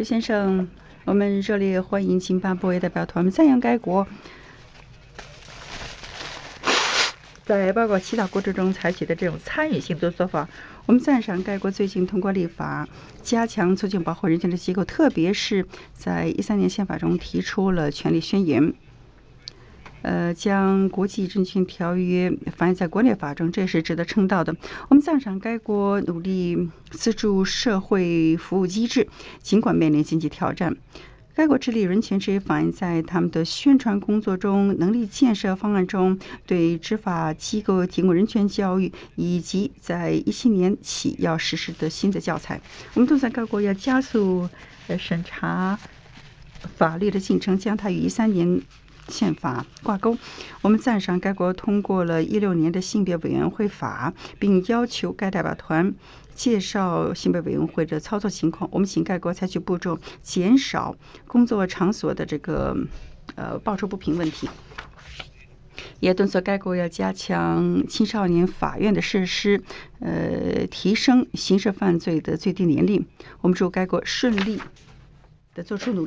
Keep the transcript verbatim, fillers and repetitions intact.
石先生，我们热烈欢迎津巴布韦代表团，赞扬该国在包括祈祷过程中采取的这种参与性的做法。我们赞赏该国最近通过立法加强促进保护人权的机构，特别是在一三年宪法中提出了权利宣言，呃，将国际人权条约反映在国内法中，这是值得称道的。我们赞赏该国努力资助社会服务机制，尽管面临经济挑战。该国致力人权这一反映在他们的宣传工作中、能力建设方案中，对执法机构提供人权教育，以及在一七年起要实施的新的教材。我们都在该国要加速呃审查法律的进程，将它与一三年宪法挂钩。我们赞赏该国通过了一六年的性别委员会法，并要求该代表团介绍性别委员会的操作情况。我们请该国采取步骤，减少工作场所的这个呃报酬不平问题，也敦促该国要加强青少年法院的设施，呃，提升刑事犯罪的最低年龄。我们祝该国顺利的做出努力。